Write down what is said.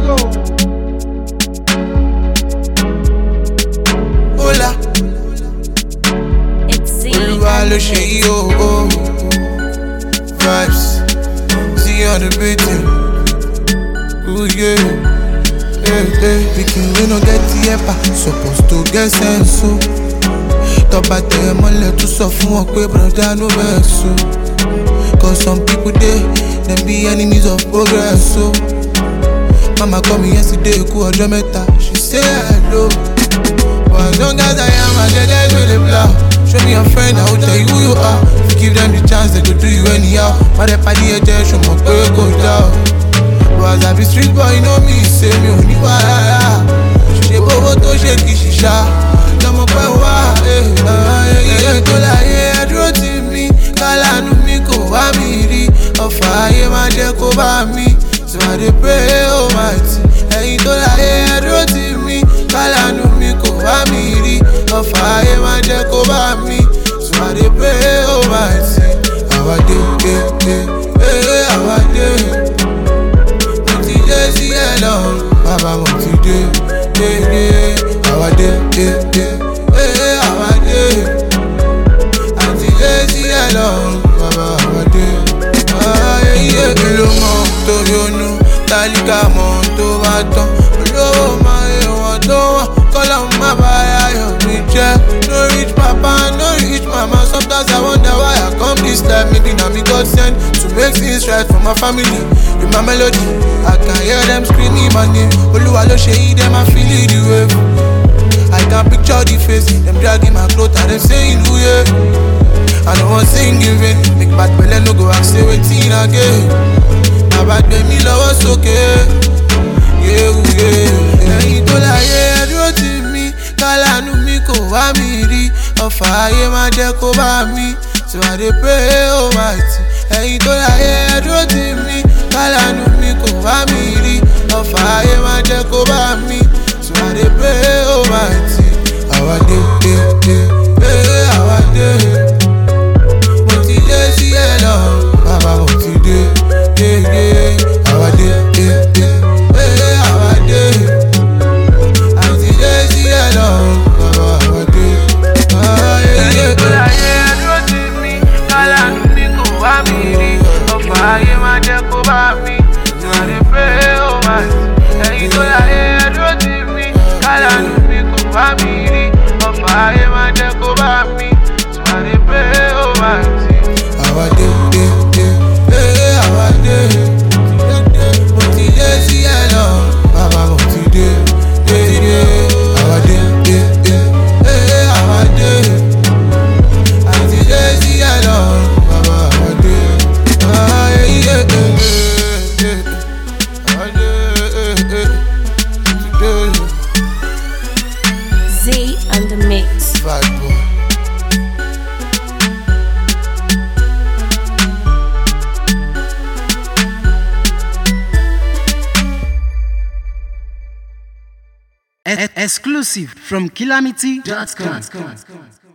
Hola. It's Z. Olúwa ló ṣe yí o. Vibes. See on the beating. Ooh yeah. Pikin we no get the epa, supposed to get sense o. Tọ́ba tẹ̀ ẹ́ mọ́lẹ̀ tún sọ fún wọn pé broda no vex o. Cause some people dey, dem be enemies of progress o. Mama call me yesterday, kú ọjọ́ mẹ́ta, she say hello. But as long as I am, I get that with the blow. Show me your friend, I will tell you who you are. If you give them the chance, they go do you anyhow. Má dẹ̀ pàdé ẹ̀jẹ̀, show mọ̀ pé kò dá o. But as I be street boy, you know me, say me ò ní wàhálà. Ṣé bówó tó ṣe kì í ṣiṣà? Lọ́mọ pẹ́ wá, iye tó láyé ẹ dúró tì mí. Kálánú mi kò wá mi rí. Ọ̀fà ayé máa jẹ́ kó bá mi. So I dey pray, oh mighty. Ẹ̀yin tó láyé ẹ dúró tì mí. Kálánú mi kò wá mi rí. Ọ̀fà ayé máa jẹ́ kó bá mi. So I dey pray, oh mighty. Àwa dé, àwa dé. Mo ti dé sí ẹ̀ lọ́rùn. Bàbá mo ti dé. Àwa dé, àwa dé. Àti dé sí ẹ̀ lọ́rùn. Bàbá àwa dé. Kí ló mọ̀ tó yọnu? Tálíkà mọ̀ tó bá tán. Olówó máa yẹ wọ́n tó wọ́n. Kọ́lá má bá ayọ̀ mi jẹ́. No rich papa, no rich mama. Sometimes I wonder why I come this life. Maybe na me God send to make things right for my family. With my melody, I can hear them screaming my name. Olúwa ló ṣe yí, them I feel it the wave. I can picture the face, them dragging my clothes and them saying who yeah. I don't want sing in vain. Make bad belle no go ask say wetin again. Bàbá gbé mi lọ́wọ́ sókè. Ẹ̀yin tó láyé ẹ dúró tì mí. Kálánú mi kò wá mi rí. Ọ̀fà ayé máa jẹ́ kó bá mi. So I dey pray, oh mighty. Ẹ̀yin tó láyé ẹ dúró tì mí. Kálánú mi kò wá mi rí. Ọ̀fà ayé máa jẹ́ kó bá mi. So I dey pray, oh mighty. Àwa dé, àwa dé. Mo ti dé sí ẹ̀ lọ́rùn. Bàbá mo ti dé. Àwa dé, àwa dé. Àti dé sí ẹ̀ lọ́rùn. Bàbá àwa dé. Ẹ̀yin tó láyé ẹ dúró tì mí. Kálánú mi kò wá mi rí. Ọ̀fà ayé máa jẹ́ kó bá mi. So I dey pray, oh mighty. Ẹ̀yin tó láyé ẹ dúró tì mí. Kálánú mi kò wá mi rí. Ọ̀fà ayé máa jẹ́ kó bá mi. So I dey pray, oh mighty. Àwa dé, àwa dé. Mo ti dé sí ẹ̀ lọ́rùn. Bàbá mo ti dé. Àwa dé, àwa dé. Àti dé sí ẹ̀ lọ́rùn. Bàbá àwa dé. Z on the mix. Bad boy. Exclusive from Calamity.com.